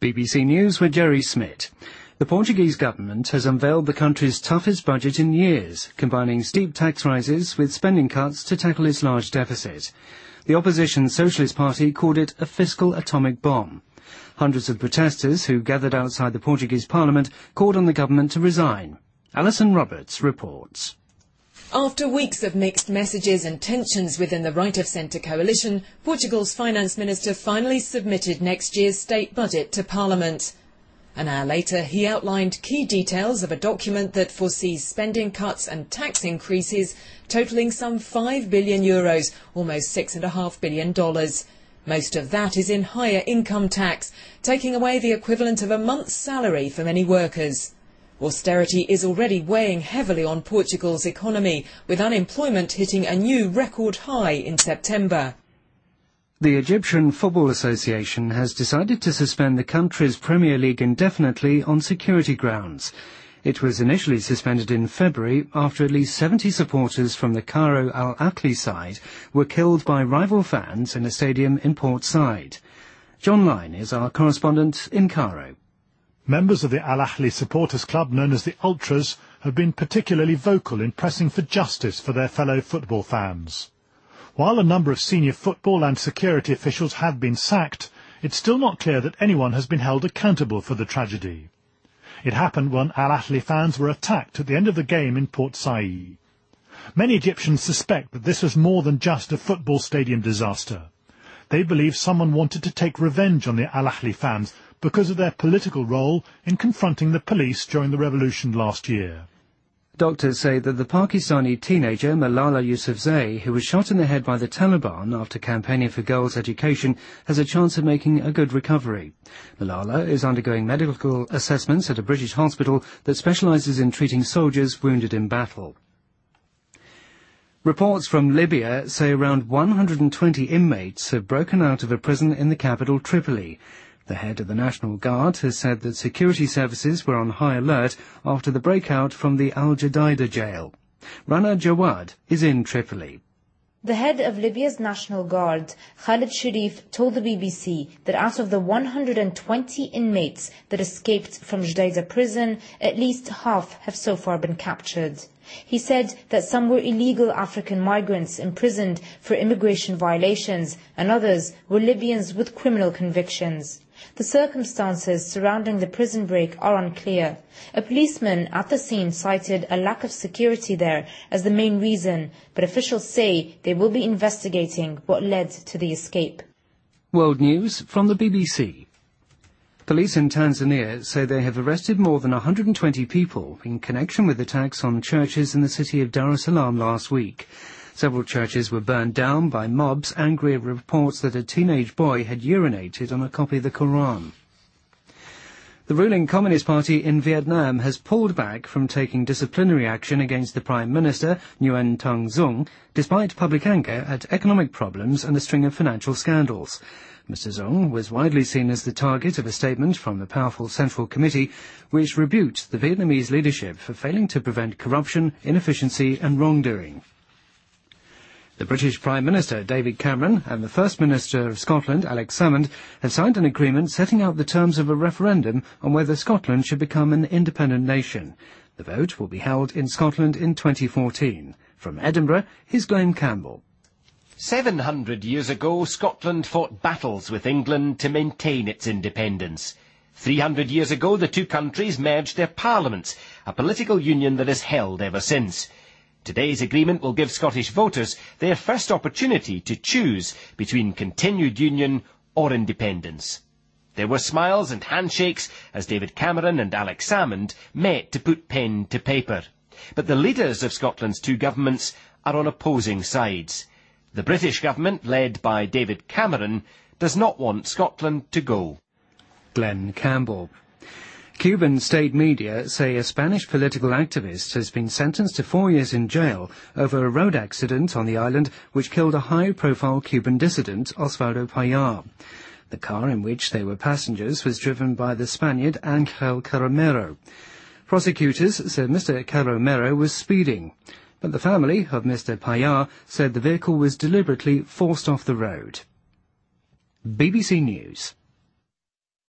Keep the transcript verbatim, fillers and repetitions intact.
B B C News with Jerry Smith. The Portuguese government has unveiled the country's toughest budget in years, combining steep tax rises with spending cuts to tackle its large deficit. The opposition Socialist Party called it a fiscal atomic bomb. Hundreds of protesters who gathered outside the Portuguese parliament called on the government to resign. Alison Roberts reports. After weeks of mixed messages and tensions within the right-of-centre coalition, Portugal's finance minister finally submitted next year's state budget to Parliament. An hour later, he outlined key details of a document that foresees spending cuts and tax increases totalling some five billion euros, almost six point five billion dollars. Most of that is in higher income tax, taking away the equivalent of a month's salary for many workers. Austerity is already weighing heavily on Portugal's economy, with unemployment hitting a new record high in September. The Egyptian Football Association has decided to suspend the country's Premier League indefinitely on security grounds. It was initially suspended in February after at least seventy supporters from the Cairo Al Ahly side were killed by rival fans in a stadium in Port Said. John Lyne is our correspondent in Cairo. Members of the Al Ahly supporters club, known as the Ultras, have been particularly vocal in pressing for justice for their fellow football fans. While a number of senior football and security officials have been sacked, it's still not clear that anyone has been held accountable for the tragedy. It happened when Al Ahly fans were attacked at the end of the game in Port Said. Many Egyptians suspect that this was more than just a football stadium disaster. They believe someone wanted to take revenge on the Al Ahly fans because of their political role in confronting the police during the revolution last year. Doctors say that the Pakistani teenager Malala Yousafzai, who was shot in the head by the Taliban after campaigning for girls' education, has a chance of making a good recovery. Malala is undergoing medical assessments at a British hospital that specialises in treating soldiers wounded in battle. Reports from Libya say around one hundred twenty inmates have broken out of a prison in the capital, Tripoli. The head of the National Guard has said that security services were on high alert after the breakout from the Al Jadida jail. Rana Jawad is in Tripoli. The head of Libya's National Guard, Khalid Sharif, told the B B C that out of the one hundred twenty inmates that escaped from Jadida prison, at least half have so far been captured. He said that some were illegal African migrants imprisoned for immigration violations, and others were Libyans with criminal convictions. The circumstances surrounding the prison break are unclear. A policeman at the scene cited a lack of security there as the main reason, but officials say they will be investigating what led to the escape. World News from the B B C. Police in Tanzania say they have arrested more than one hundred twenty people in connection with attacks on churches in the city of Dar es Salaam last week. Several churches were burned down by mobs angry at reports that a teenage boy had urinated on a copy of the Quran. The ruling Communist Party in Vietnam has pulled back from taking disciplinary action against the Prime Minister, Nguyen Thanh Dung, despite public anger at economic problems and a string of financial scandals. Mister Dung was widely seen as the target of a statement from the powerful Central Committee, which rebuked the Vietnamese leadership for failing to prevent corruption, inefficiency and wrongdoing. The British Prime Minister, David Cameron, and the First Minister of Scotland, Alex Salmond, have signed an agreement setting out the terms of a referendum on whether Scotland should become an independent nation. The vote will be held in Scotland in twenty fourteen. From Edinburgh, here's Graham Campbell. Seven hundred years ago, Scotland fought battles with England to maintain its independence. Three hundred years ago, the two countries merged their parliaments, a political union that has held ever since. Today's agreement will give Scottish voters their first opportunity to choose between continued union or independence. There were smiles and handshakes as David Cameron and Alex Salmond met to put pen to paper. But the leaders of Scotland's two governments are on opposing sides. The British government, led by David Cameron, does not want Scotland to go. Glenn Campbell. Cuban state media say a Spanish political activist has been sentenced to four years in jail over a road accident on the island which killed a high-profile Cuban dissident, Osvaldo Payá. The car in which they were passengers was driven by the Spaniard Ángel Carromero. Prosecutors said Mister Carromero was speeding, but the family of Mister Payá said the vehicle was deliberately forced off the road. B B C News.